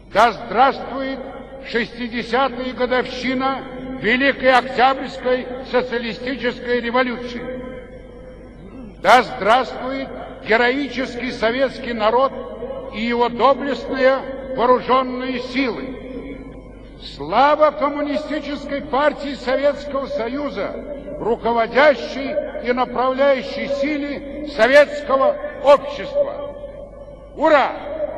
Да здравствует 60-я годовщина Великой Октябрьской социалистической революции! Да здравствует героический советский народ и его доблестные вооруженные силы! Слава Коммунистической партии Советского Союза, руководящей и направляющей силе советского общества! Ура!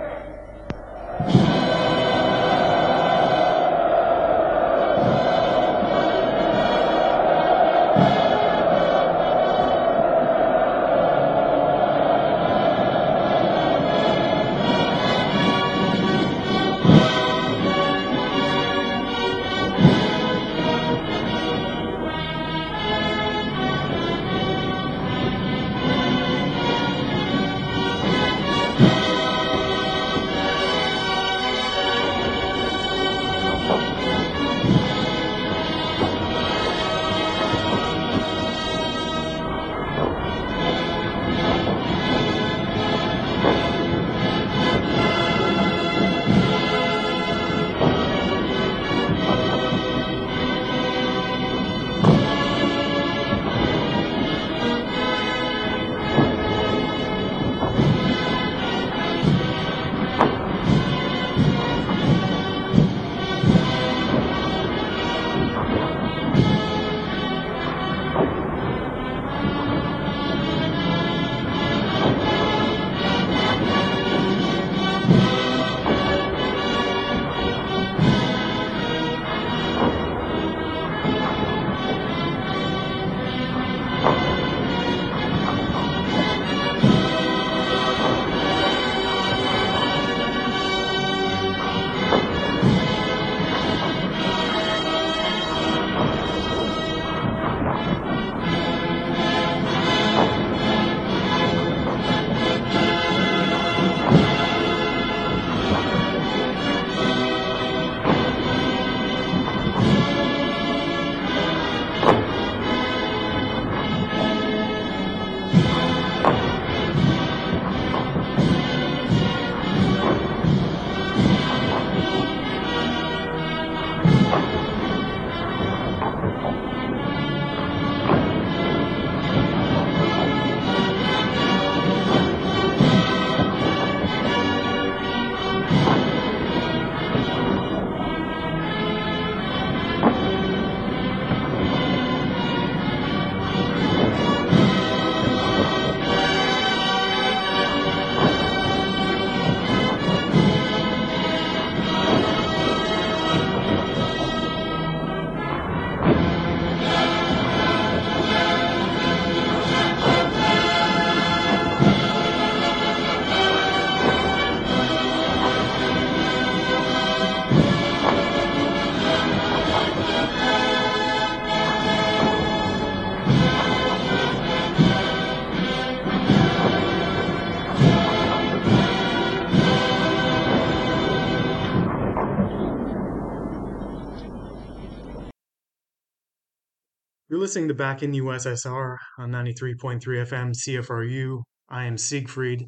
You're listening to Back in the USSR on 93.3 FM CFRU. I am Siegfried.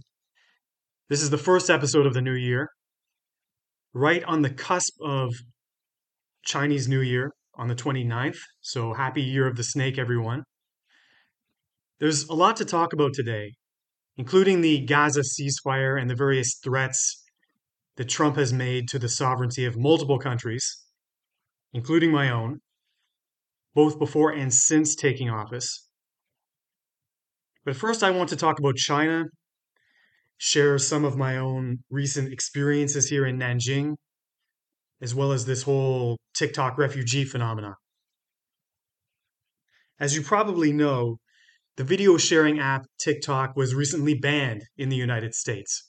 This is the first episode of the new year, right on the cusp of Chinese New Year on the 29th. So happy Year of the Snake, everyone. There's a lot to talk about today, including the Gaza ceasefire and the various threats that Trump has made to the sovereignty of multiple countries, including my own, both before and since taking office. But first, I want to talk about China, share some of my own recent experiences here in Nanjing, as well as this whole TikTok refugee phenomena. As you probably know, the video sharing app TikTok was recently banned in the United States.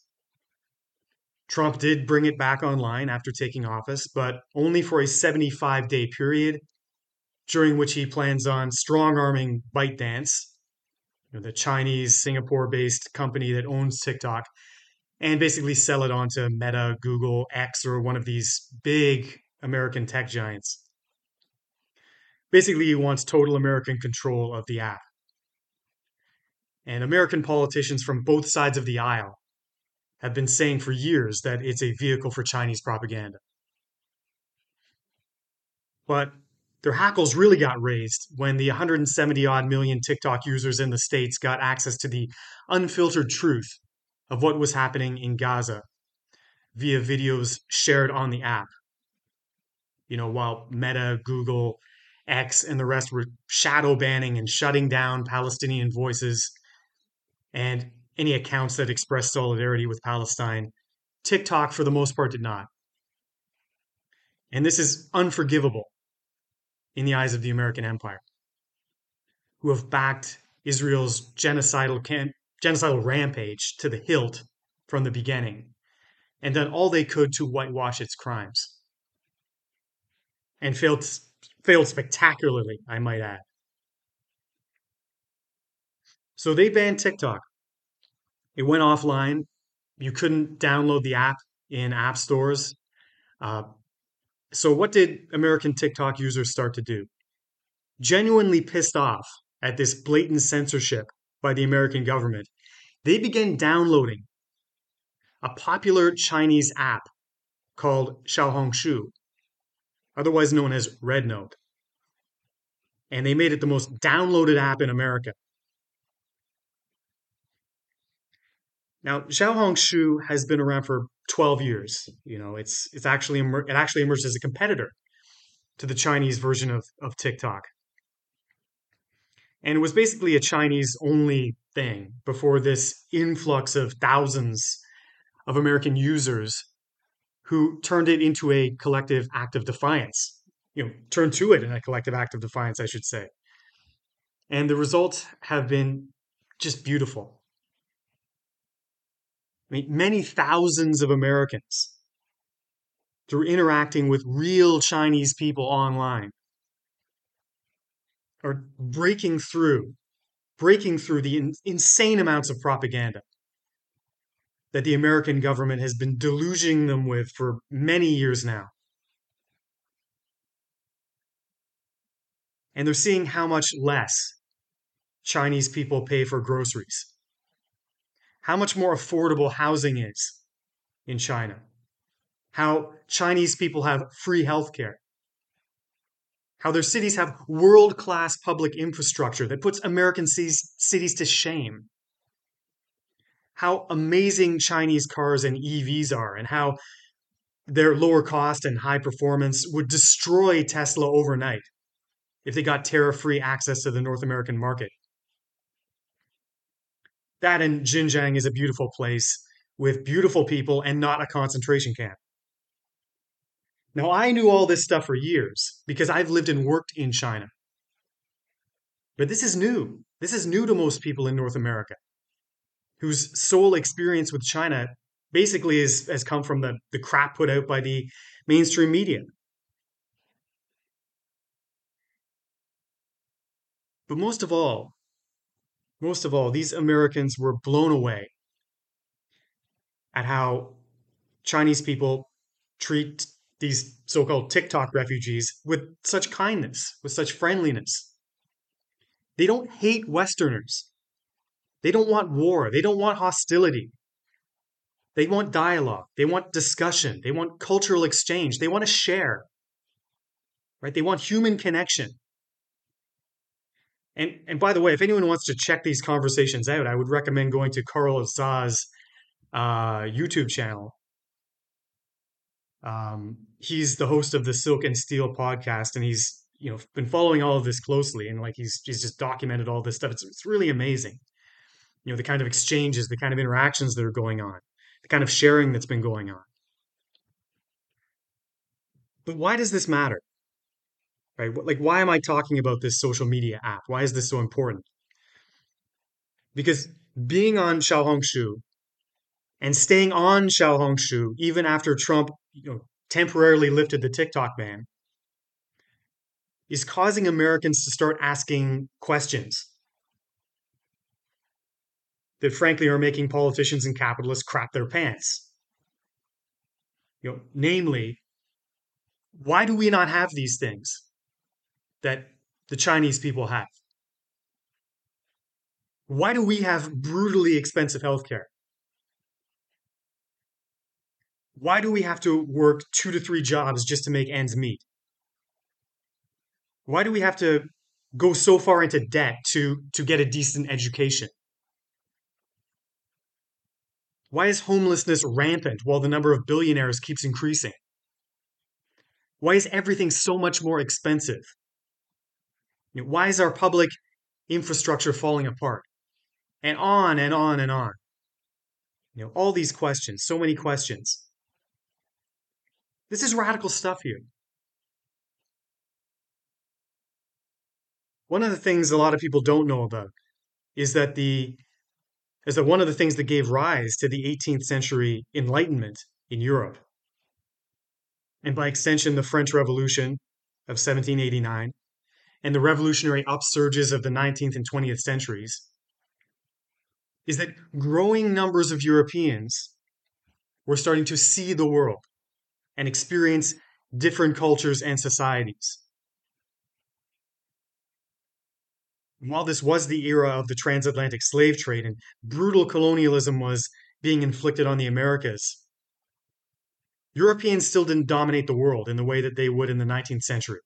Trump did bring it back online after taking office, but only for a 75-day period, during which he plans on strong-arming ByteDance, the Chinese, Singapore-based company that owns TikTok, and basically sell it on to Meta, Google, X, or one of these big American tech giants. Basically, he wants total American control of the app. And American politicians from both sides of the aisle have been saying for years that it's a vehicle for Chinese propaganda. But their hackles really got raised when the 170 odd million TikTok users in the States got access to the unfiltered truth of what was happening in Gaza via videos shared on the app. While Meta, Google, X, and the rest were shadow banning and shutting down Palestinian voices and any accounts that expressed solidarity with Palestine, TikTok, for the most part, did not. And this is unforgivable in the eyes of the American empire, who have backed Israel's genocidal rampage to the hilt from the beginning, and done all they could to whitewash its crimes. And failed spectacularly, I might add. So they banned TikTok. It went offline. You couldn't download the app in app stores. So what did American TikTok users start to do? Genuinely pissed off at this blatant censorship by the American government, they began downloading a popular Chinese app called Xiaohongshu, otherwise known as RedNote. And they made it the most downloaded app in America. Now, Xiaohongshu has been around for 12 years. It actually emerged as a competitor to the Chinese version of TikTok. And it was basically a Chinese-only thing before this influx of thousands of American users who turned it into a collective act of defiance. Turned to it in a collective act of defiance, I should say. And the results have been just beautiful. I mean, many thousands of Americans, through interacting with real Chinese people online, are breaking through the insane amounts of propaganda that the American government has been deluging them with for many years now. And they're seeing how much less Chinese people pay for groceries, how much more affordable housing is in China, how Chinese people have free healthcare, how their cities have world-class public infrastructure that puts American cities to shame, how amazing Chinese cars and EVs are, and how their lower cost and high performance would destroy Tesla overnight if they got tariff-free access to the North American market. That and Xinjiang is a beautiful place with beautiful people and not a concentration camp. Now, I knew all this stuff for years because I've lived and worked in China. But this is new. This is new to most people in North America, whose sole experience with China basically has come from the crap put out by the mainstream media. But most of all, these Americans were blown away at how Chinese people treat these so-called TikTok refugees with such kindness, with such friendliness. They don't hate Westerners. They don't want war. They don't want hostility. They want dialogue. They want discussion. They want cultural exchange. They want to share. Right? They want human connection. And by the way, if anyone wants to check these conversations out, I would recommend going to Carl Azza's YouTube channel. He's the host of the Silk and Steel podcast, and he's been following all of this closely, and he's just documented all this stuff. It's really amazing. The kind of exchanges, the kind of interactions that are going on, the kind of sharing that's been going on. But why does this matter? Right? Why am I talking about this social media app? Why is this so important? Because being on Xiaohongshu and staying on Xiaohongshu even after Trump, temporarily lifted the TikTok ban, is causing Americans to start asking questions that frankly are making politicians and capitalists crap their pants. Namely, why do we not have these things that the Chinese people have? Why do we have brutally expensive healthcare? Why do we have to work 2 to 3 jobs just to make ends meet? Why do we have to go so far into debt to get a decent education? Why is homelessness rampant while the number of billionaires keeps increasing? Why is everything so much more expensive? Why is our public infrastructure falling apart? And on and on and on. All these questions, so many questions. This is radical stuff here. One of the things a lot of people don't know about is that one of the things that gave rise to the 18th century Enlightenment in Europe, and by extension the French Revolution of 1789, and the revolutionary upsurges of the 19th and 20th centuries, is that growing numbers of Europeans were starting to see the world and experience different cultures and societies. And while this was the era of the transatlantic slave trade and brutal colonialism was being inflicted on the Americas, Europeans still didn't dominate the world in the way that they would in the 19th century.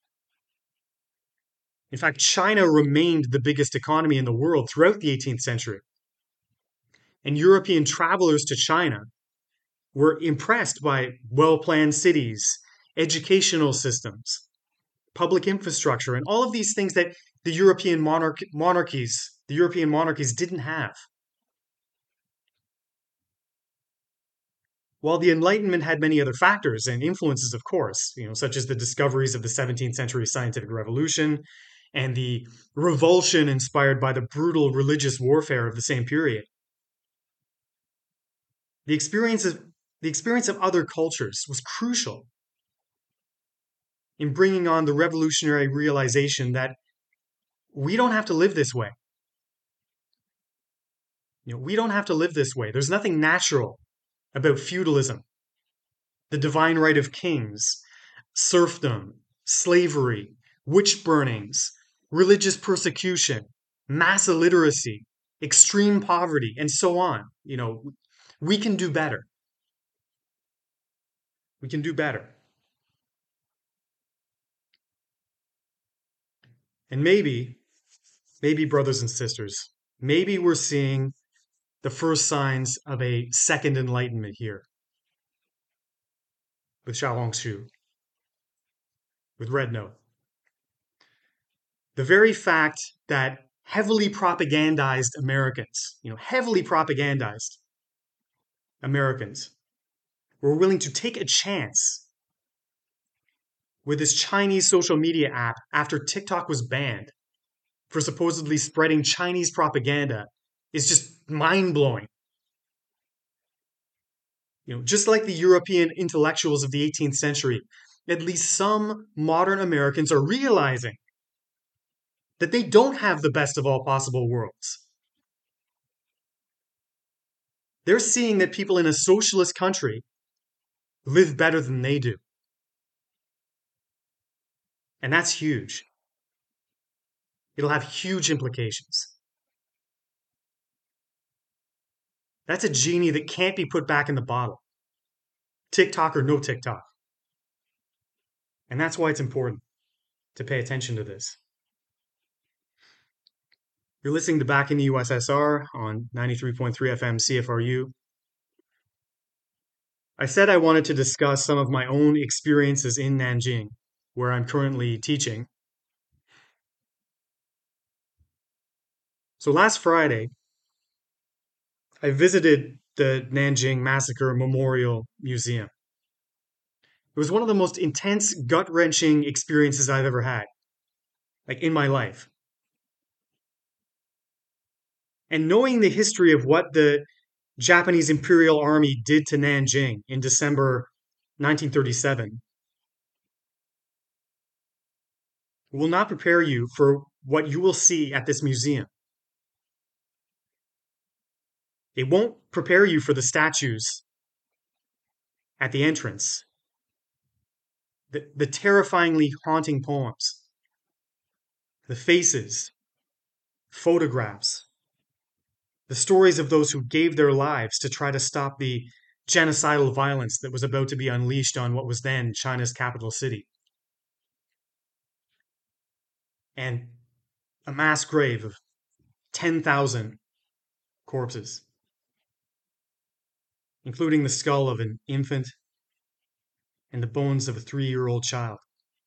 In fact, China remained the biggest economy in the world throughout the 18th century. And European travelers to China were impressed by well-planned cities, educational systems, public infrastructure, and all of these things that the European monarchies didn't have. While the Enlightenment had many other factors and influences, of course, such as the discoveries of the 17th century scientific revolution and the revulsion inspired by the brutal religious warfare of the same period, the experience of other cultures was crucial in bringing on the revolutionary realization that we don't have to live this way. We don't have to live this way. There's nothing natural about feudalism, the divine right of kings, serfdom, slavery, witch burnings, religious persecution, mass illiteracy, extreme poverty, and so on. We can do better. We can do better. And maybe, brothers and sisters, maybe we're seeing the first signs of a second enlightenment here with Xiaohongshu, with Red Note. The very fact that heavily propagandized Americans were willing to take a chance with this Chinese social media app after TikTok was banned for supposedly spreading Chinese propaganda is just mind-blowing. Just like the European intellectuals of the 18th century, at least some modern Americans are realizing that they don't have the best of all possible worlds. They're seeing that people in a socialist country live better than they do. And that's huge. It'll have huge implications. That's a genie that can't be put back in the bottle. TikTok or no TikTok. And that's why it's important to pay attention to this. You're listening to Back in the USSR on 93.3 FM CFRU. I said I wanted to discuss some of my own experiences in Nanjing, where I'm currently teaching. So last Friday, I visited the Nanjing Massacre Memorial Museum. It was one of the most intense, gut-wrenching experiences I've ever had, in my life. And knowing the history of what the Japanese Imperial Army did to Nanjing in December 1937 will not prepare you for what you will see at this museum. It won't prepare you for the statues at the entrance, the terrifyingly haunting poems, the faces, photographs, the stories of those who gave their lives to try to stop the genocidal violence that was about to be unleashed on what was then China's capital city. And a mass grave of 10,000 corpses, including the skull of an infant and the bones of a 3-year-old child.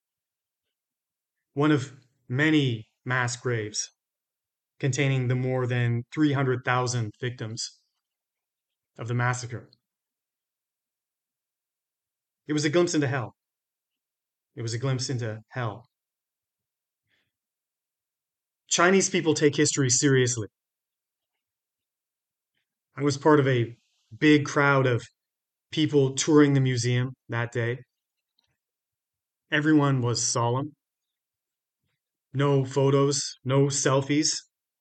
One of many mass graves containing the more than 300,000 victims of the massacre. It was a glimpse into hell. It was a glimpse into hell. Chinese people take history seriously. I was part of a big crowd of people touring the museum that day. Everyone was solemn. No photos, no selfies.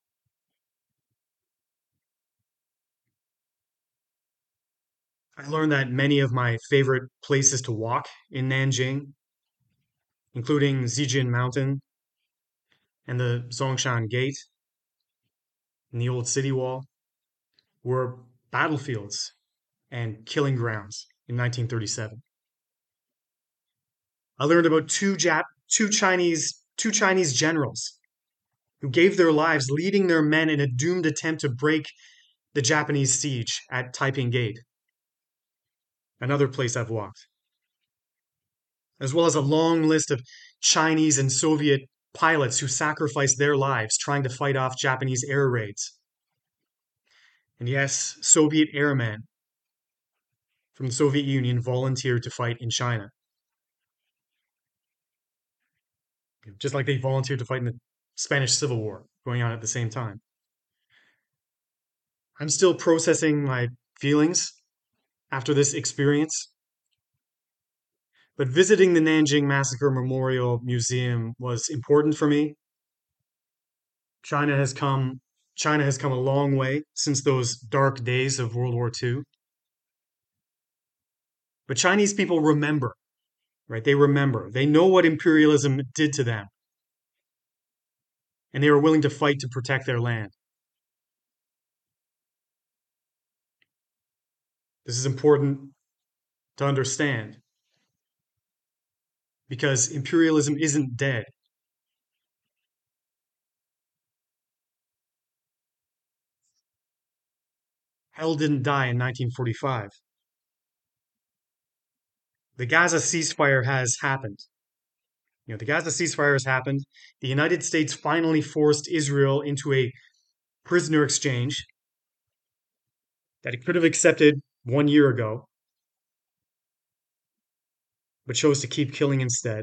I learned that many of my favorite places to walk in Nanjing, including Zijin Mountain and the Zongshan Gate and the old city wall, were battlefields and killing grounds in 1937. I learned about two Chinese generals who gave their lives leading their men in a doomed attempt to break the Japanese siege at Taiping Gate, another place I've walked, as well as a long list of Chinese and Soviet pilots who sacrificed their lives trying to fight off Japanese air raids. And yes, Soviet airmen from the Soviet Union volunteered to fight in China, just like they volunteered to fight in the Spanish Civil War going on at the same time. I'm still processing my feelings after this experience, but visiting the Nanjing Massacre Memorial Museum was important for me. China has come a long way since those dark days of World War II. But Chinese people remember, right? They remember. They know what imperialism did to them. And they were willing to fight to protect their land. This is important to understand because imperialism isn't dead. Hell didn't die in 1945. The Gaza ceasefire has happened. The Gaza ceasefire has happened. The United States finally forced Israel into a prisoner exchange that it could have accepted 1 year ago, but chose to keep killing instead.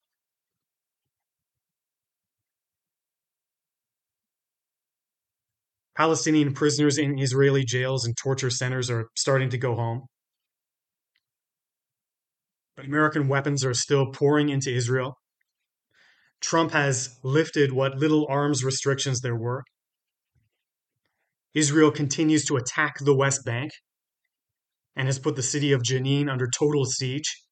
Palestinian prisoners in Israeli jails and torture centers are starting to go home. But American weapons are still pouring into Israel. Trump has lifted what little arms restrictions there were. Israel continues to attack the West Bank and has put the city of Jenin under total siege.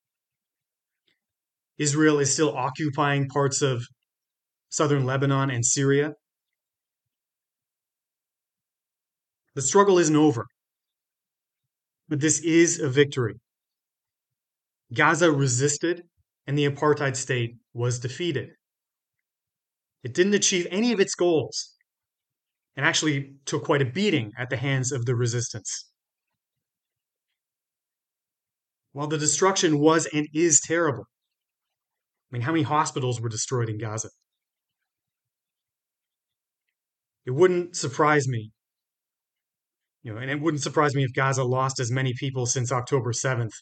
Israel is still occupying parts of southern Lebanon and Syria. The struggle isn't over, but this is a victory. Gaza resisted, and the apartheid state was defeated. It didn't achieve any of its goals, and actually took quite a beating at the hands of the resistance. While the destruction was and is terrible, how many hospitals were destroyed in Gaza? It wouldn't surprise me, and it wouldn't surprise me if Gaza lost as many people since October 7th,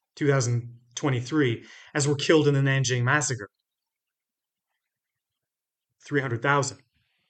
2023, as were killed in the Nanjing massacre. 300,000.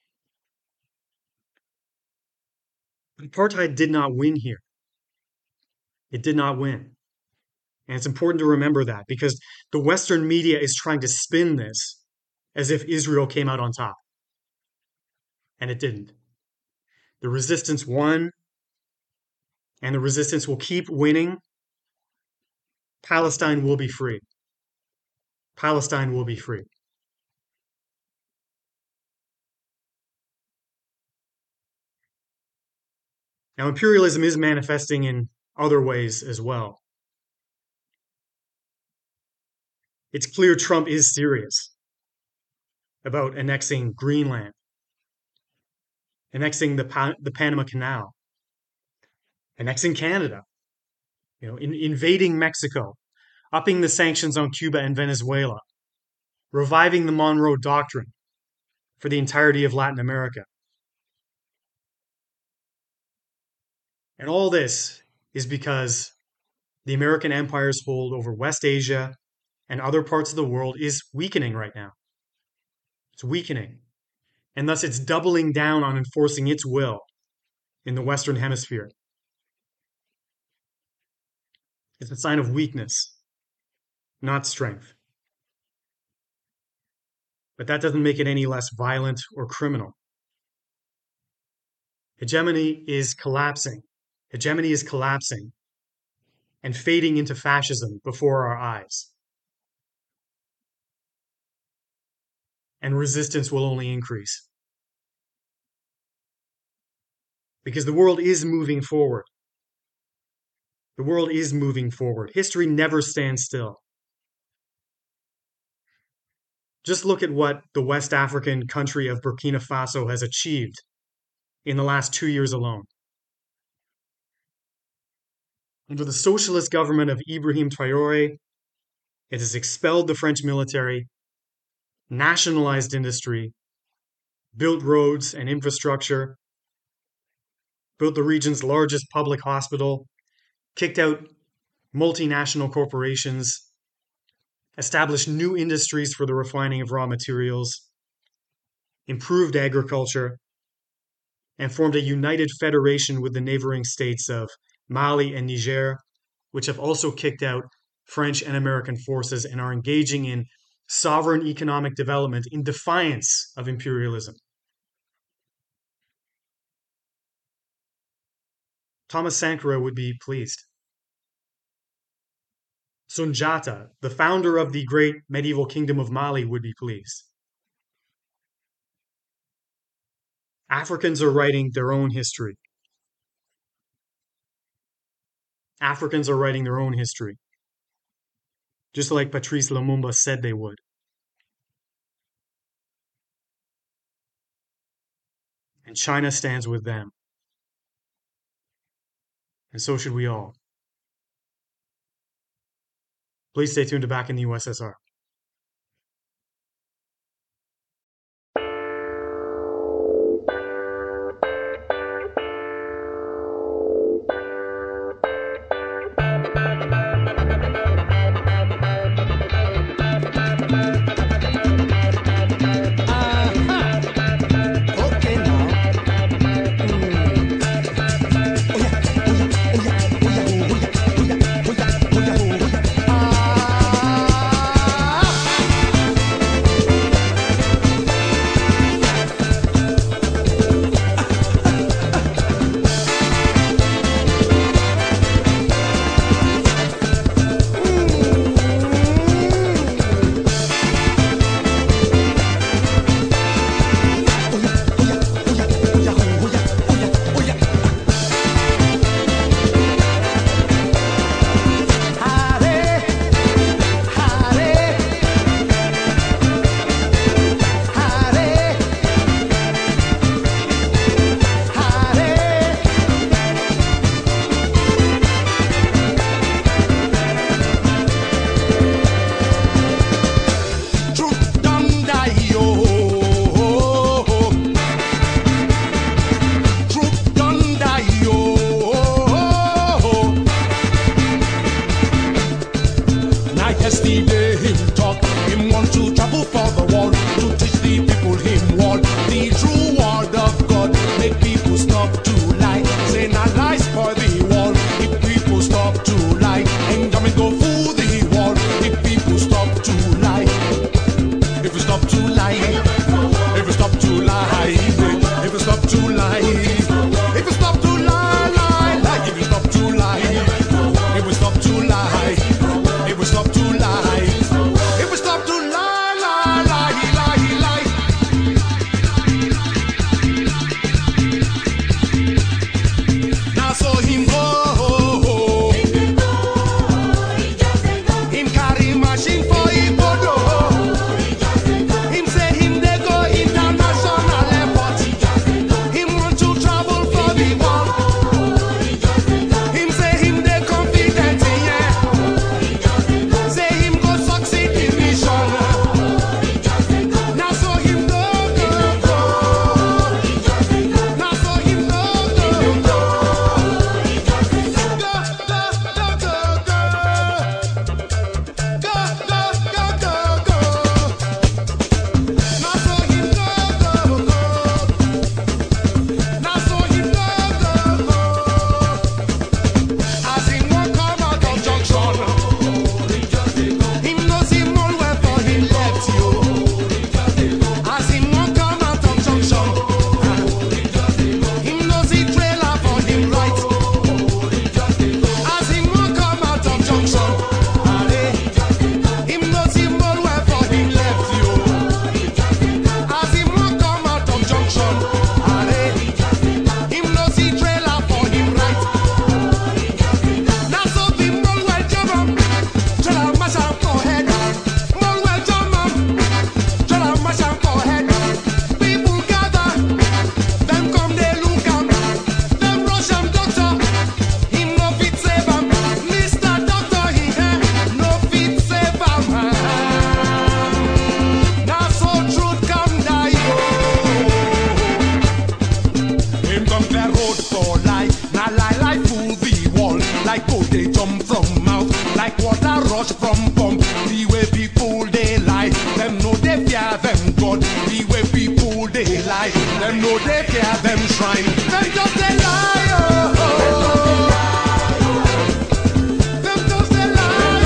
But apartheid did not win here. It did not win. And it's important to remember that because the Western media is trying to spin this as if Israel came out on top. And it didn't. The resistance won, and the resistance will keep winning. Palestine will be free. Palestine will be free. Now, imperialism is manifesting in other ways as well. It's clear Trump is serious about annexing Greenland, annexing the Panama Canal, annexing Canada, invading Mexico, upping the sanctions on Cuba and Venezuela, reviving the Monroe Doctrine for the entirety of Latin America. And all this is because the American empire's hold over West Asia and other parts of the world is weakening right now. It's weakening. And thus it's doubling down on enforcing its will in the Western Hemisphere. It's a sign of weakness, not strength. But that doesn't make it any less violent or criminal. Hegemony is collapsing. Hegemony is collapsing and fading into fascism before our eyes. And resistance will only increase. Because the world is moving forward. The world is moving forward. History never stands still. Just look at what the West African country of Burkina Faso has achieved in the last 2 years alone. Under the socialist government of Ibrahim Traoré, it has expelled the French military, nationalized industry, built roads and infrastructure, built the region's largest public hospital, kicked out multinational corporations, established new industries for the refining of raw materials, improved agriculture, and formed a united federation with the neighboring states of Mali and Niger, which have also kicked out French and American forces and are engaging in sovereign economic development in defiance of imperialism. Thomas Sankara would be pleased. Sunjata, the founder of the great medieval kingdom of Mali, would be pleased. Africans are writing their own history. Africans are writing their own history, just like Patrice Lumumba said they would. And China stands with them. And so should we all. Please stay tuned to Back in the USSR. If we stop to lie, mash from bump. The way people they lie, them know they fear them God. The way people they lie, them know they fear them shrine. Them just they lie, them just they lie,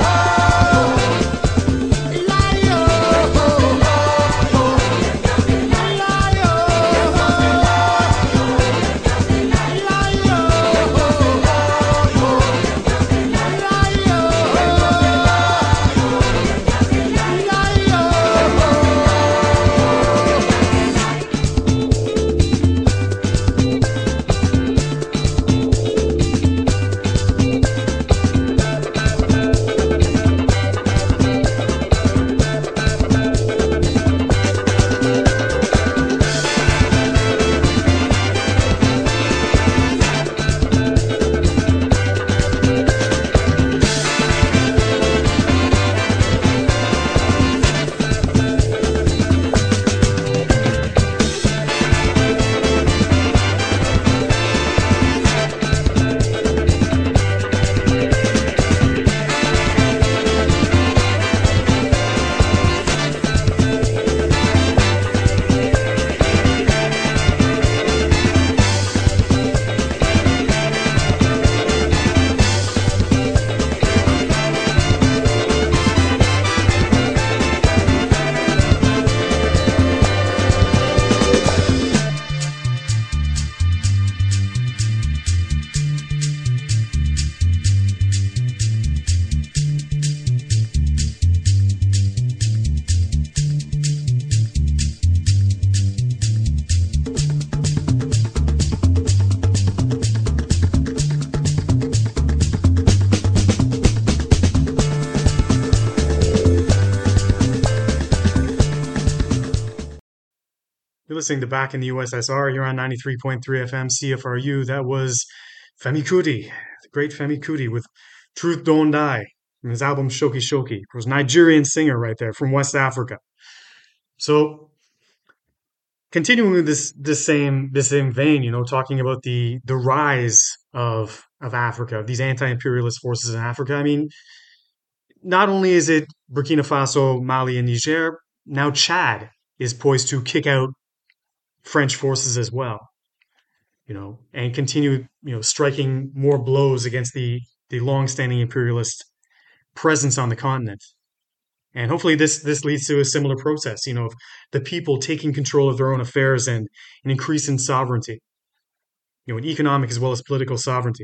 You're listening to Back in the USSR here on 93.3 FM CFRU. That was Femi Kuti, the great Femi Kuti with Truth Don't Die from his album Shoki Shoki. It was a Nigerian singer right there from West Africa. So continuing with this same vein, you know, talking about the rise of Africa, these anti-imperialist forces in Africa. I mean, not only is it Burkina Faso, Mali, and Niger, now Chad is poised to kick out French forces as well, you know, and continue, you know, striking more blows against the long-standing imperialist presence on the continent. And hopefully this leads to a similar process, you know, of the people taking control of their own affairs and an increase in sovereignty, you know, in economic as well as political sovereignty.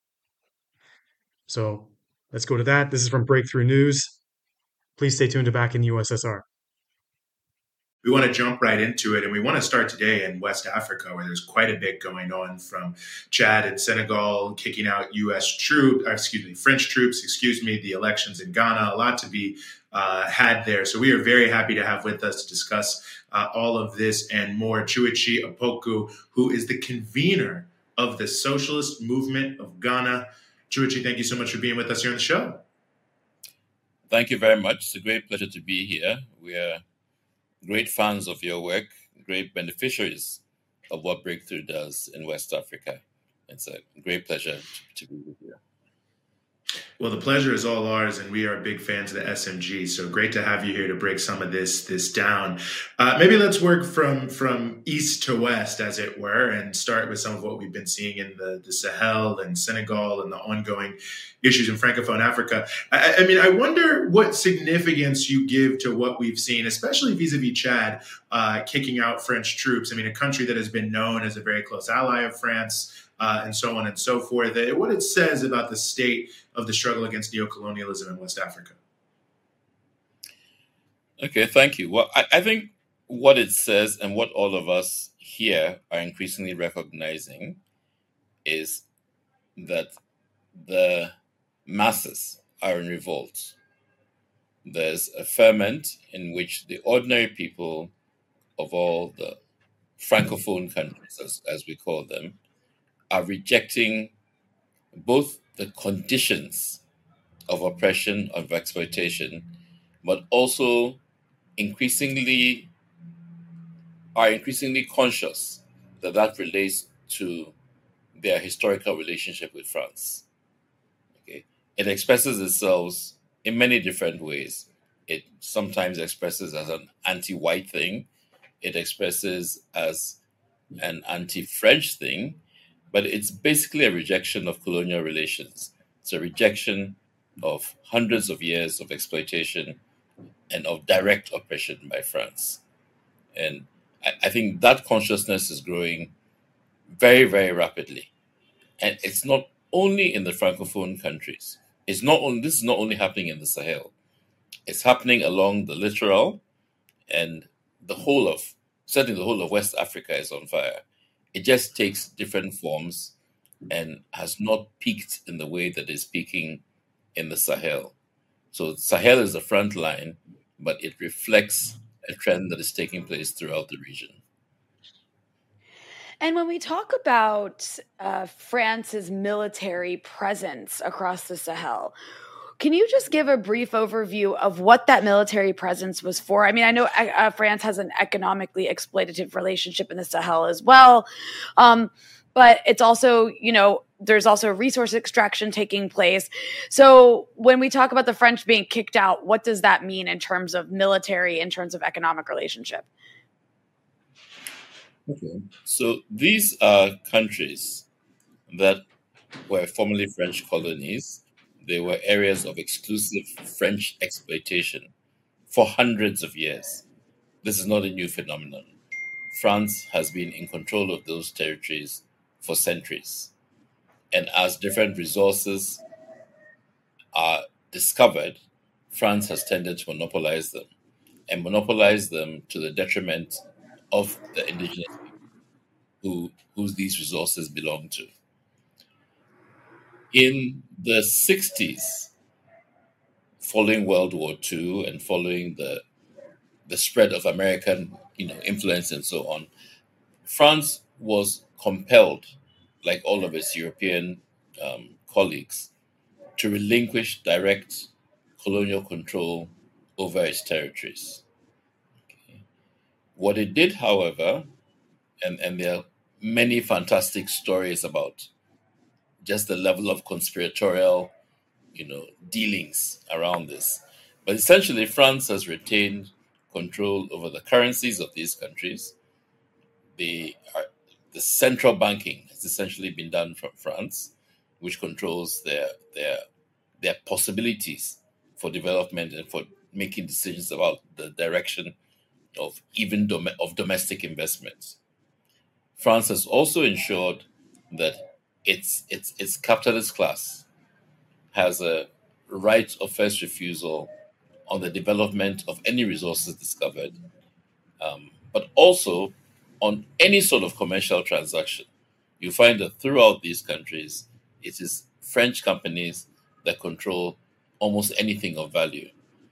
So let's go to that. This is from Breakthrough News. Please stay tuned to Back in the USSR. We want to jump right into it, and we want to start today in West Africa, where there's quite a bit going on, from Chad and Senegal kicking out French troops, the elections in Ghana, a lot to be had there. So we are very happy to have with us to discuss all of this and more Chiwechi Opoku, who is the convener of the Socialist Movement of Ghana. Chiwechi, thank you so much for being with us here on the show. Thank you very much. It's a great pleasure to be here. We are great fans of your work, great beneficiaries of what Breakthrough does in West Africa. It's a great pleasure to be with you. Well, the pleasure is all ours, and we are big fans of the SMG. So great to have you here to break some of this down. Maybe let's work from east to west, as it were, and start with some of what we've been seeing in the Sahel and Senegal and the ongoing issues in Francophone Africa. I mean, I wonder what significance you give to what we've seen, especially vis-a-vis Chad, kicking out French troops. I mean, a country that has been known as a very close ally of France, and so on and so forth. What it says about the state of the struggle against neocolonialism in West Africa. Okay, thank you. Well, I think what it says and what all of us here are increasingly recognizing is that the masses are in revolt. There's a ferment in which the ordinary people of all the Francophone countries, as we call them, are rejecting both the conditions of oppression, of exploitation, but also are increasingly conscious that relates to their historical relationship with France. Okay, it expresses itself in many different ways. It sometimes expresses as an anti-white thing. It expresses as an anti-French thing, but it's basically a rejection of colonial relations. It's a rejection of hundreds of years of exploitation and of direct oppression by France. And I think that consciousness is growing very, very rapidly. And it's not only in the Francophone countries. This is not only happening in the Sahel. It's happening along the littoral, and certainly the whole of West Africa is on fire. It just takes different forms and has not peaked in the way that it's peaking in the Sahel. So Sahel is the front line, but it reflects a trend that is taking place throughout the region. And when we talk about France's military presence across the Sahel, can you just give a brief overview of what that military presence was for? I mean, I know France has an economically exploitative relationship in the Sahel as well, but it's also, there's also resource extraction taking place. So when we talk about the French being kicked out, what does that mean in terms of military, in terms of economic relationship? Okay. So these are countries that were formerly French colonies. They were areas of exclusive French exploitation for hundreds of years. This is not a new phenomenon. France has been in control of those territories for centuries. And as different resources are discovered, France has tended to monopolize them, and monopolize them to the detriment of the indigenous people who these resources belong to. In the 60s, following World War II and following the spread of American influence and so on, France was compelled, like all of its European colleagues, to relinquish direct colonial control over its territories. Okay. What it did, however, and there are many fantastic stories about just the level of conspiratorial, dealings around this. But essentially, France has retained control over the currencies of these countries. The central banking has essentially been done from France, which controls their possibilities for development and for making decisions about the direction of domestic investments. France has also ensured that its capitalist class has a right of first refusal on the development of any resources discovered, but also on any sort of commercial transaction. You find that throughout these countries, it is French companies that control almost anything of value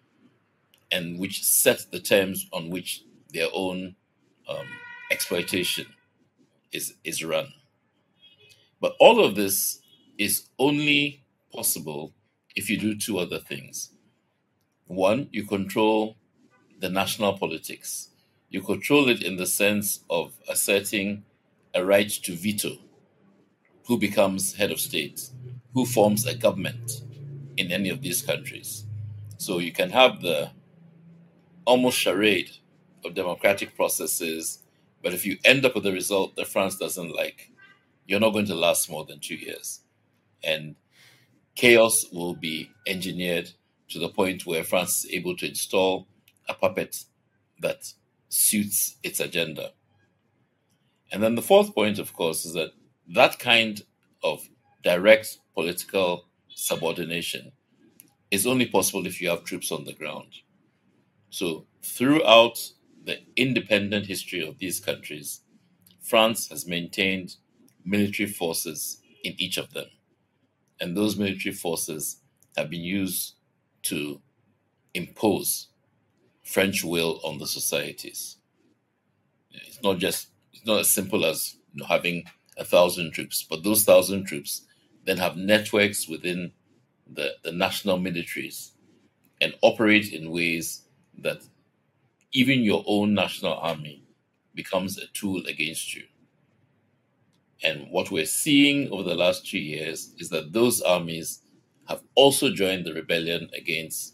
and which set the terms on which their own exploitation is run. But all of this is only possible if you do two other things. One, you control the national politics. You control it in the sense of asserting a right to veto who becomes head of state, who forms a government in any of these countries. So you can have the almost charade of democratic processes, but if you end up with a result that France doesn't like, you're not going to last more than 2 years. And chaos will be engineered to the point where France is able to install a puppet that suits its agenda. And then the fourth point, of course, is that kind of direct political subordination is only possible if you have troops on the ground. So throughout the independent history of these countries, France has maintained military forces in each of them. And those military forces have been used to impose French will on the societies. It's not as simple as having 1,000 troops, but those 1,000 troops then have networks within the national militaries and operate in ways that even your own national army becomes a tool against you. And what we're seeing over the last 2 years is that those armies have also joined the rebellion against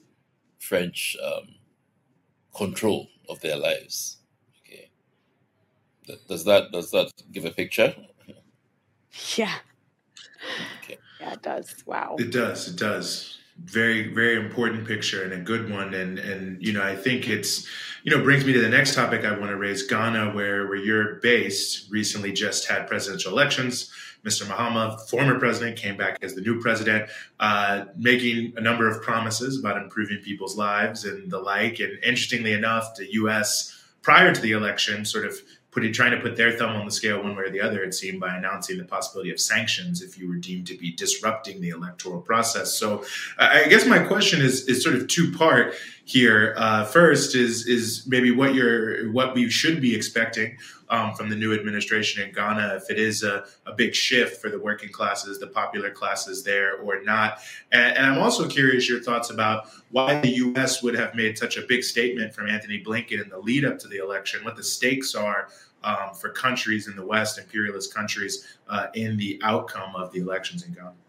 French control of their lives. Okay, does that give a picture? Yeah. Okay. Yeah, it does. Wow. It does. Very, very important picture and a good one. And I think it's, brings me to the next topic I want to raise. Ghana, where you're based, recently just had presidential elections. Mr. Mahama, former president, came back as the new president, making a number of promises about improving people's lives and the like. And interestingly enough, the U.S., prior to the election, sort of trying to put their thumb on the scale one way or the other, it seemed, by announcing the possibility of sanctions if you were deemed to be disrupting the electoral process. So I guess my question is sort of two-part here. First is maybe what we should be expecting from the new administration in Ghana, if it is a big shift for the working classes, the popular classes there or not. And I'm also curious your thoughts about why the U.S. would have made such a big statement from Anthony Blinken in the lead up to the election, what the stakes are for countries in the West, imperialist countries, in the outcome of the elections in Ghana.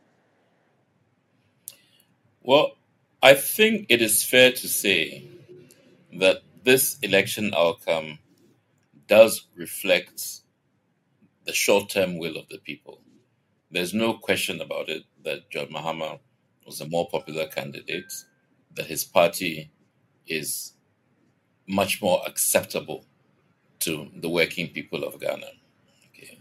Well, I think it is fair to say that this election outcome does reflect the short-term will of the people. There's no question about it that John Mahama was a more popular candidate, that his party is much more acceptable to the working people of Ghana. Okay.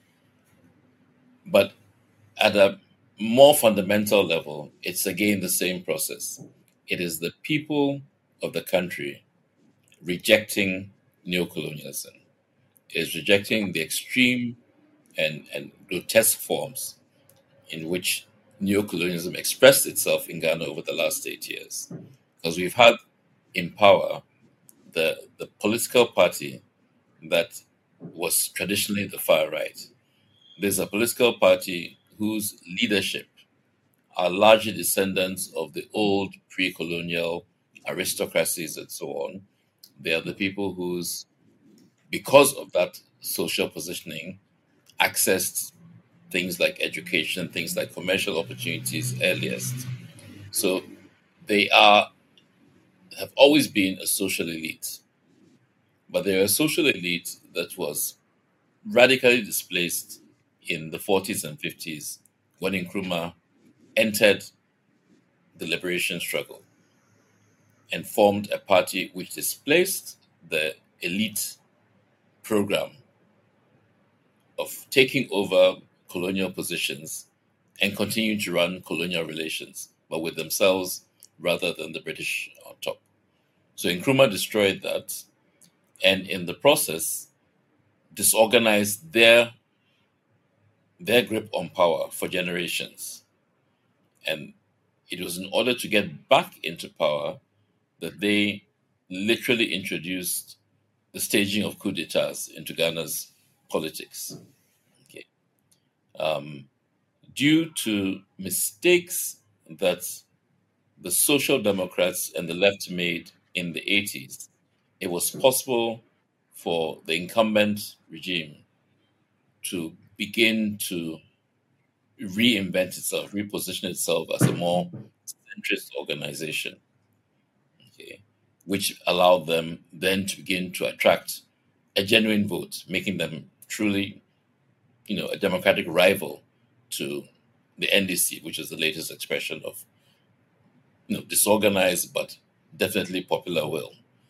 But at a more fundamental level, it's again the same process. It is the people of the country rejecting neocolonialism. It is rejecting the extreme and grotesque forms in which neocolonialism expressed itself in Ghana over the last 8 years. Because we've had in power the political party that was traditionally the far right. There's a political party whose leadership are largely descendants of the old pre-colonial aristocracies and so on. They are the people whose, because of that social positioning, accessed things like education, things like commercial opportunities earliest. So they have always been a social elite. But they're a social elite that was radically displaced in the 40s and 50s when Nkrumah entered the liberation struggle and formed a party which displaced the elite program of taking over colonial positions and continuing to run colonial relations, but with themselves rather than the British on top. So Nkrumah destroyed that, and in the process, disorganized their grip on power for generations. And it was in order to get back into power that they literally introduced the staging of coups d'etats into Ghana's politics. Okay. Due to mistakes that the Social Democrats and the left made in the 80s, it was possible for the incumbent regime to begin to reinvent itself, reposition itself as a more centrist organization, okay, which allowed them then to begin to attract a genuine vote, making them truly, a democratic rival to the NDC, which is the latest expression of, disorganized but definitely popular will.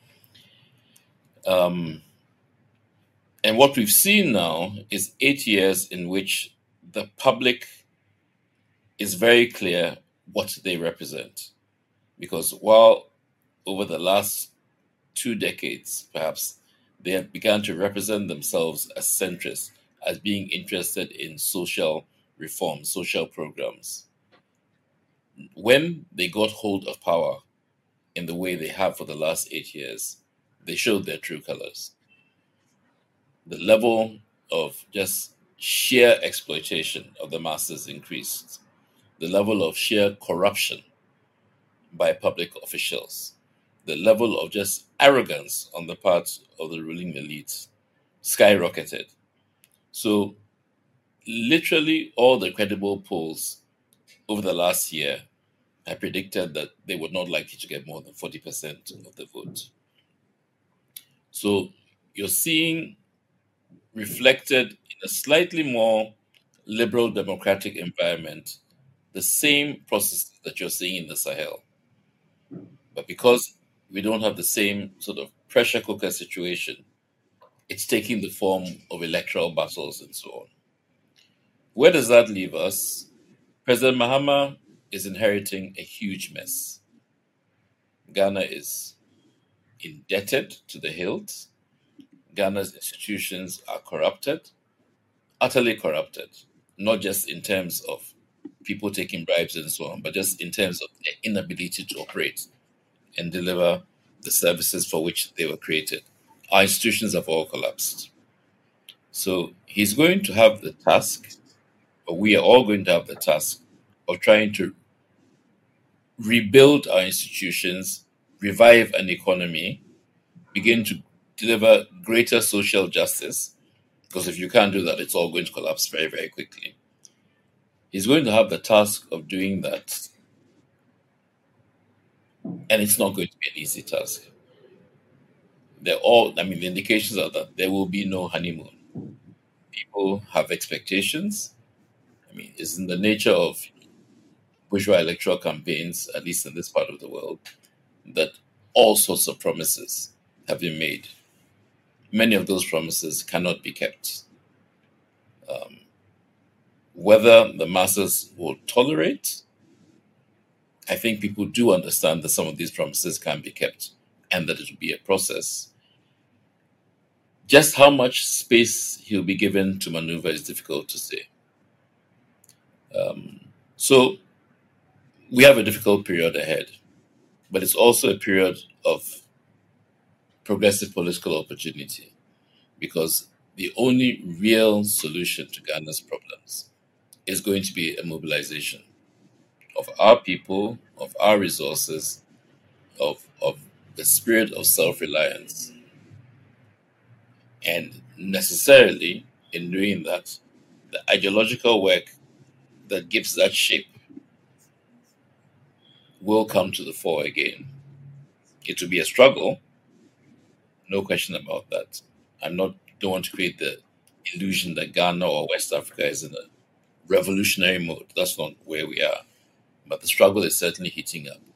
And what we've seen now is 8 years in which the public is very clear what they represent. Because while over the last 2 decades, perhaps, they have begun to represent themselves as centrists, as being interested in social reform, social programs. When they got hold of power in the way they have for the last 8 years, they showed their true colors. The level of just sheer exploitation of the masses increased. The level of sheer corruption by public officials, the level of just arrogance on the part of the ruling elite skyrocketed. So literally all the credible polls over the last year had predicted that they would not likely to get more than 40% of the vote. So you're seeing reflected in a slightly more liberal democratic environment the same processes that you're seeing in the Sahel. But because we don't have the same sort of pressure cooker situation, it's taking the form of electoral battles and so on. Where does that leave us? President Mahama is inheriting a huge mess. Ghana is indebted to the hilt. Ghana's institutions are corrupted, utterly corrupted, not just in terms of people taking bribes and so on, but just in terms of their inability to operate and deliver the services for which they were created. Our institutions have all collapsed. So he's going to have the task, or we are all going to have the task, of trying to rebuild our institutions, revive an economy, begin to deliver greater social justice, because if you can't do that, it's all going to collapse very, very quickly. He's going to have the task of doing that, and it's not going to be an easy task. The indications are that there will be no honeymoon. People have expectations. It's in the nature of bourgeois electoral campaigns, at least in this part of the world, that all sorts of promises have been made. Many of those promises cannot be kept. Whether the masses will tolerate, I think people do understand that some of these promises can be kept and that it will be a process. Just how much space he'll be given to maneuver is difficult to say. So we have a difficult period ahead, but it's also a period of progressive political opportunity, because the only real solution to Ghana's problems is going to be a mobilization of our people, of our resources, of the spirit of self-reliance. And necessarily, in doing that, the ideological work that gives that shape will come to the fore again. It will be a struggle, no question about that. Don't want to create the illusion that Ghana or West Africa is in a revolutionary mode. That's not where we are. But the struggle is certainly heating up.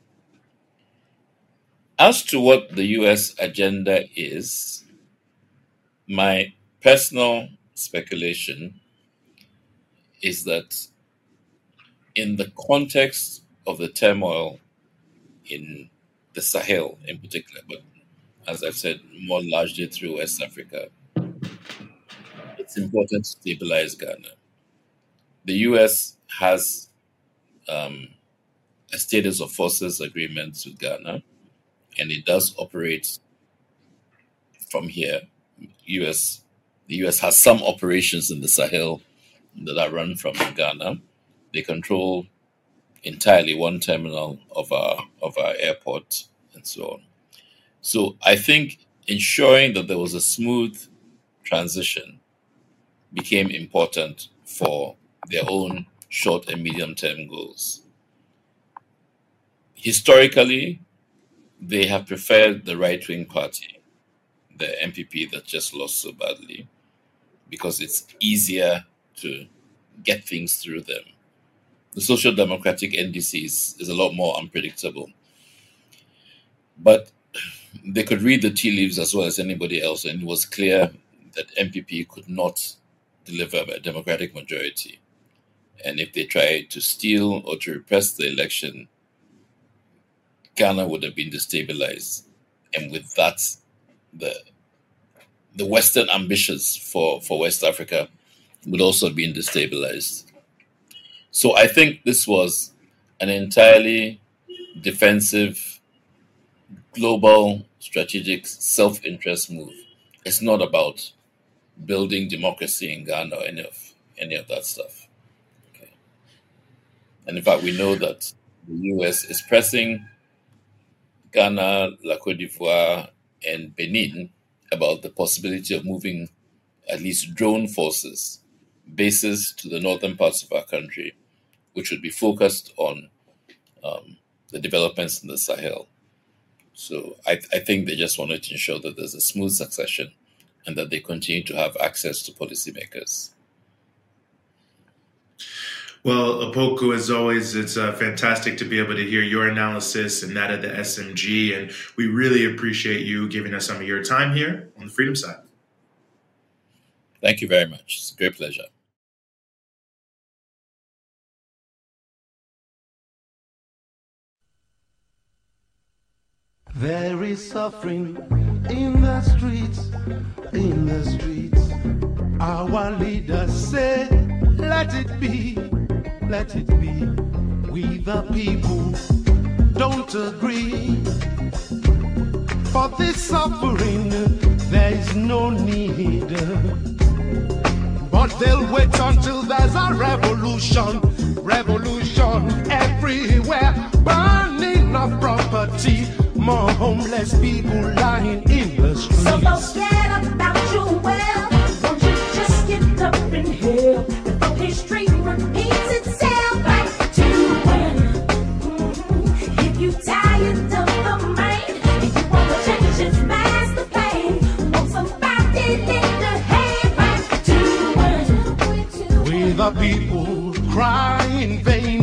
As to what the US agenda is, my personal speculation is that in the context of the turmoil in the Sahel in particular, but as I've said, more largely through West Africa, it's important to stabilize Ghana. The US has a status of forces agreement with Ghana, and it does operate from here. The US has some operations in the Sahel that are run from Ghana. They control entirely one terminal of our airport and so on. So I think ensuring that there was a smooth transition became important for their own short and medium-term goals. Historically, they have preferred the right-wing party, the MPP that just lost so badly, because it's easier to get things through them. The Social Democratic NDC is a lot more unpredictable. But they could read the tea leaves as well as anybody else, and it was clear that MPP could not deliver a democratic majority. And if they tried to steal or to repress the election, Ghana would have been destabilized. And with that, the Western ambitions for West Africa would also have been destabilized. So I think this was an entirely defensive, global, strategic, self-interest move. It's not about building democracy in Ghana or any of that stuff. Okay. And in fact, we know that the US is pressing Ghana, La Côte d'Ivoire, and Benin about the possibility of moving at least drone forces, bases to the northern parts of our country, which would be focused on the developments in the Sahel. So I think they just wanted to ensure that there's a smooth succession and that they continue to have access to policymakers. Well, Opoku, as always, it's fantastic to be able to hear your analysis and that of the SMG, and we really appreciate you giving us some of your time here on the Freedom Side. Thank you very much. It's a great pleasure. There is suffering in the streets, in the streets. Our leaders say, let it be, let it be. We the people don't agree. For this suffering, there is no need. But they'll wait until there's a revolution, revolution everywhere. Burning of property, more homeless people lying in the streets. So forget about your wealth. Won't you just get up and help before history repeats itself? Back to when, if you tired of the man and you want to change his master plan, want somebody lend a hand? Back to when we the people cry in vain.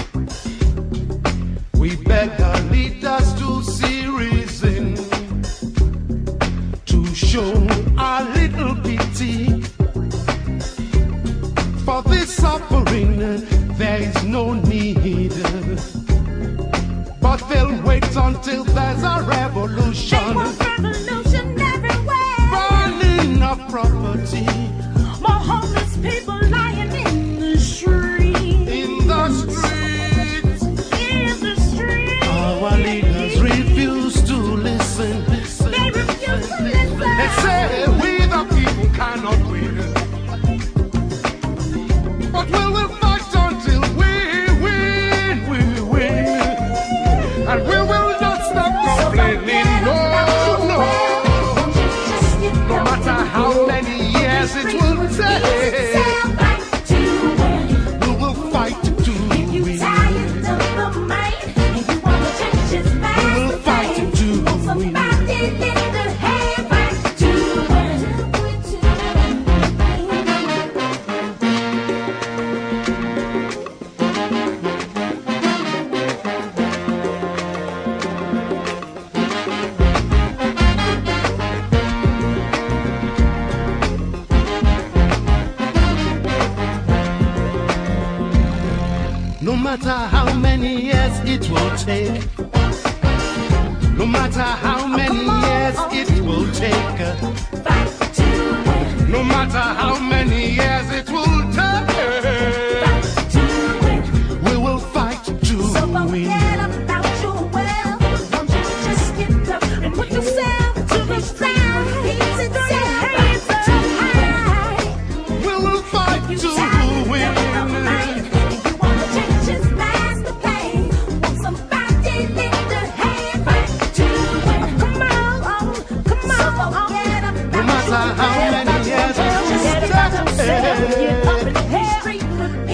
We beg our leaders to see reason, to show a little pity. For this suffering, there is no need. But they'll wait until there's a revolution. they want revolution everywhere. Burning of property More homeless people lying in the street. in the streets. In the street. Our leaders refuse to listen. They refuse to listen. They say we the people cannot win. But we will fight until we win, we win. And we will not stop complaining, no, no. No matter how many years it will take, we will fight to win. We will fight to win. No matter how many years it will take, no matter how many years it will take, no matter how many years it will take, we will fight to win. We will fight to win. No matter how many years it will take.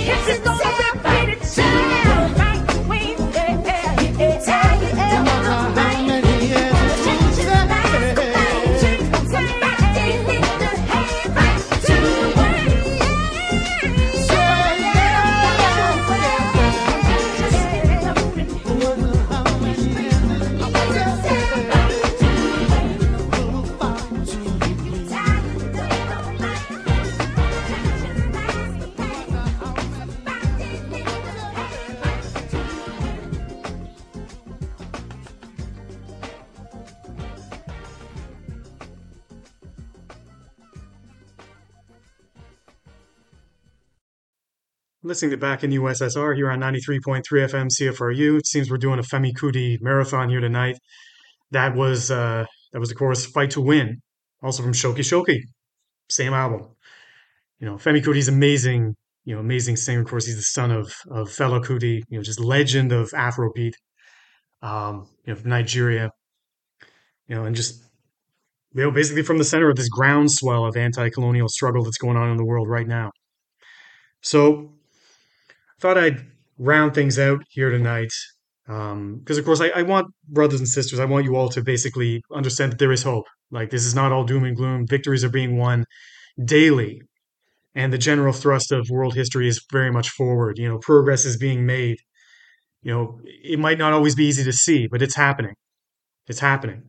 Listening to Back in the USSR here on 93.3 FM CFRU. It seems we're doing a Femi Kuti marathon here tonight. That was, of course, Fight to Win, also from Shoki Shoki, same album. You know, Femi Kuti's amazing, amazing singer. Of course, he's the son of Fela Kuti, just legend of Afrobeat, from Nigeria, and just, basically from the center of this groundswell of anti-colonial struggle that's going on in the world right now. So, thought I'd round things out here tonight Because, of course, I want brothers and sisters, I want you all to basically understand that there is hope. Like, this is not all doom and gloom. Victories are being won daily. And the general thrust of world history is very much forward. Progress is being made. It might not always be easy to see, but it's happening. It's happening.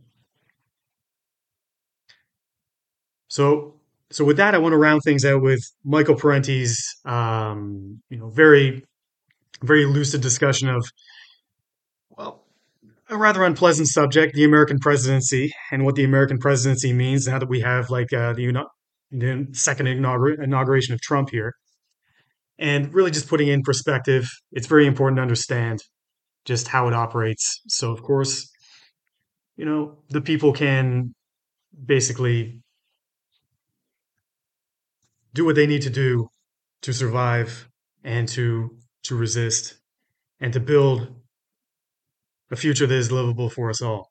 So with that, I want to round things out with Michael Parenti's, very, very lucid discussion of, well, a rather unpleasant subject, the American presidency, and what the American presidency means now that we have the second inauguration of Trump here. And really just putting in perspective, it's very important to understand just how it operates. So, of course, the people can basically do what they need to do to survive and to resist and to build a future that is livable for us all.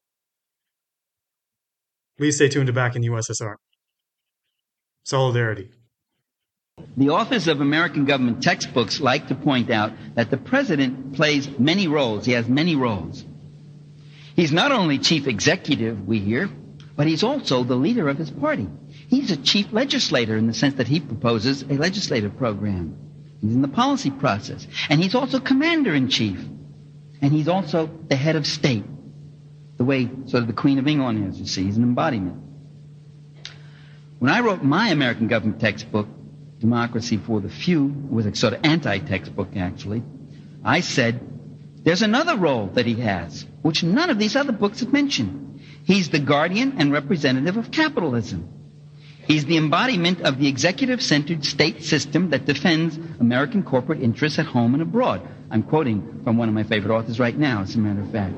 Please stay tuned to Back in the USSR. Solidarity. The authors of American government textbooks like to point out that the president plays many roles. He has many roles. He's not only chief executive, we hear, but he's also the leader of his party. He's a chief legislator in the sense that he proposes a legislative program. He's in the policy process. And he's also commander-in-chief. And he's also the head of state. The way sort of the Queen of England is, you see. He's an embodiment. When I wrote my American government textbook, Democracy for the Few, it was a sort of anti-textbook, actually, I said, there's another role that he has, which none of these other books have mentioned. He's the guardian and representative of capitalism. He's the embodiment of the executive-centered state system that defends American corporate interests at home and abroad. I'm quoting from one of my favorite authors right now, as a matter of fact.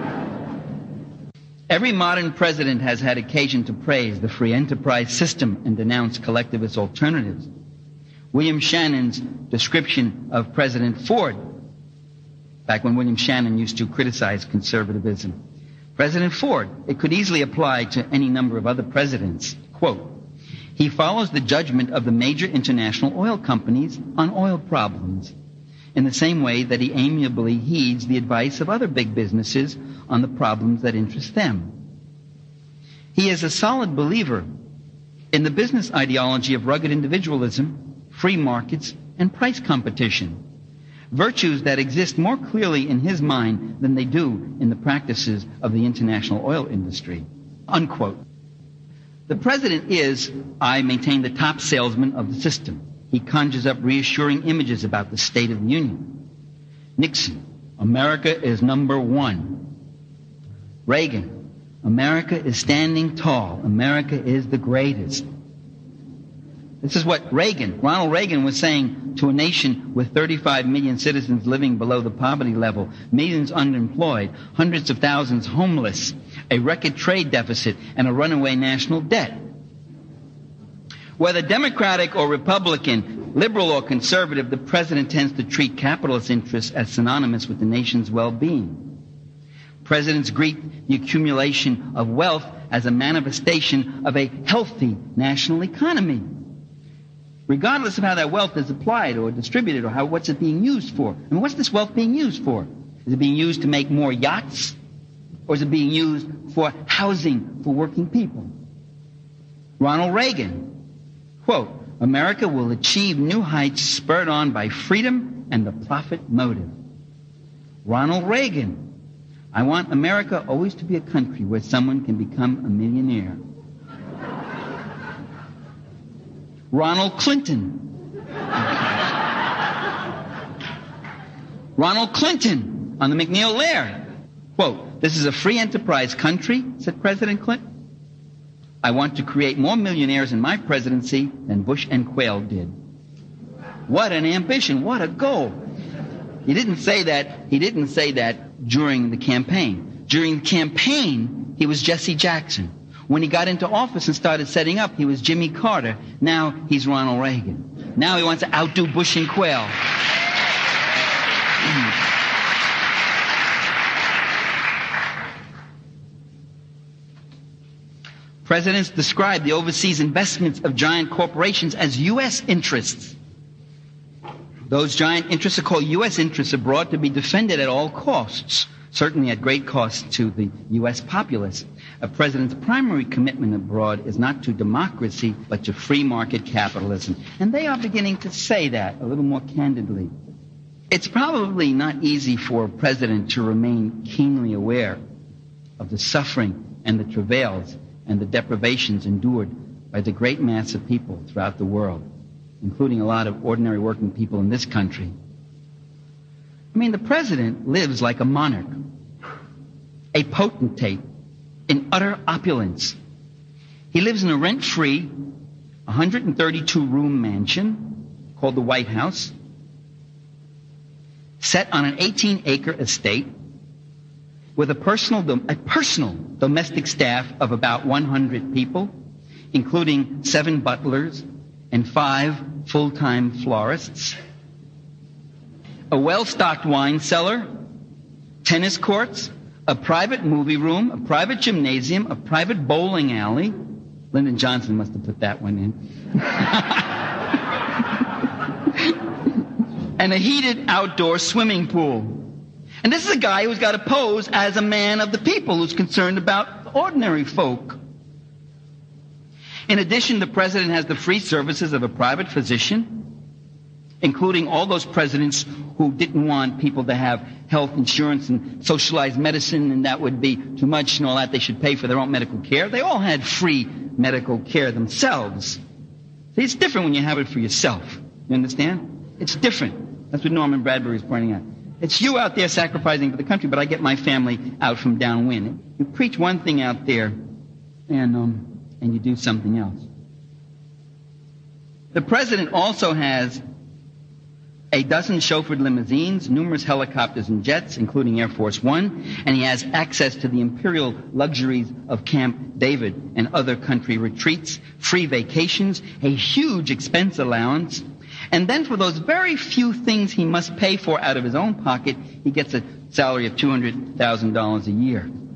Every modern president has had occasion to praise the free enterprise system and denounce collectivist alternatives. William Shannon's description of President Ford, back when William Shannon used to criticize conservatism, President Ford, it could easily apply to any number of other presidents. Quote, he follows the judgment of the major international oil companies on oil problems in the same way that he amiably heeds the advice of other big businesses on the problems that interest them. He is a solid believer in the business ideology of rugged individualism, free markets, and price competition, virtues that exist more clearly in his mind than they do in the practices of the international oil industry. Unquote. The president is, I maintain, the top salesman of the system. He conjures up reassuring images about the State of the Union. Nixon, America is number one. Reagan, America is standing tall. America is the greatest. This is what Ronald Reagan was saying to a nation with 35 million citizens living below the poverty level, millions unemployed, hundreds of thousands homeless, a record trade deficit, and a runaway national debt. Whether Democratic or Republican, liberal or conservative, the president tends to treat capitalist interests as synonymous with the nation's well-being. Presidents greet the accumulation of wealth as a manifestation of a healthy national economy, regardless of how that wealth is applied or distributed or what's it being used for. I mean, what's this wealth being used for? Is it being used to make more yachts? Or is it being used for housing for working people? Ronald Reagan, quote, America will achieve new heights spurred on by freedom and the profit motive. Ronald Reagan, I want America always to be a country where someone can become a millionaire. Ronald Clinton. Ronald Clinton on the McNeil Lair. Quote, this is a free enterprise country, said President Clinton. I want to create more millionaires in my presidency than Bush and Quayle did. What an ambition, what a goal. He didn't say that during the campaign. During the campaign, he was Jesse Jackson. When he got into office and started setting up, he was Jimmy Carter. Now he's Ronald Reagan. Now he wants to outdo Bush and Quayle. Presidents describe the overseas investments of giant corporations as U.S. interests. Those giant interests are called U.S. interests abroad, to be defended at all costs, certainly at great cost to the U.S. populace. A president's primary commitment abroad is not to democracy, but to free market capitalism. And they are beginning to say that a little more candidly. It's probably not easy for a president to remain keenly aware of the suffering and the travails and the deprivations endured by the great mass of people throughout the world, including a lot of ordinary working people in this country. I mean, the president lives like a monarch, a potentate in utter opulence. He lives in a rent-free, 132-room mansion called the White House, set on an 18-acre estate with a personal domestic staff of about 100 people, including 7 butlers and 5 full-time florists, a well-stocked wine cellar, tennis courts, a private movie room, a private gymnasium, a private bowling alley. Lyndon Johnson must have put that one in. And a heated outdoor swimming pool. And this is a guy who's got to pose as a man of the people who's concerned about ordinary folk. In addition, the president has the free services of a private physician, including all those presidents who didn't want people to have health insurance and socialized medicine, and that would be too much and all that. They should pay for their own medical care. They all had free medical care themselves. See, it's different when you have it for yourself. You understand? It's different. That's what Norman Bradbury is pointing out. It's you out there sacrificing for the country, but I get my family out from downwind. You preach one thing out there, and you do something else. The president also has a dozen chauffeured limousines, numerous helicopters and jets, including Air Force One, and he has access to the imperial luxuries of Camp David and other country retreats, free vacations, a huge expense allowance, and then for those very few things he must pay for out of his own pocket, he gets a salary of $200,000 a year.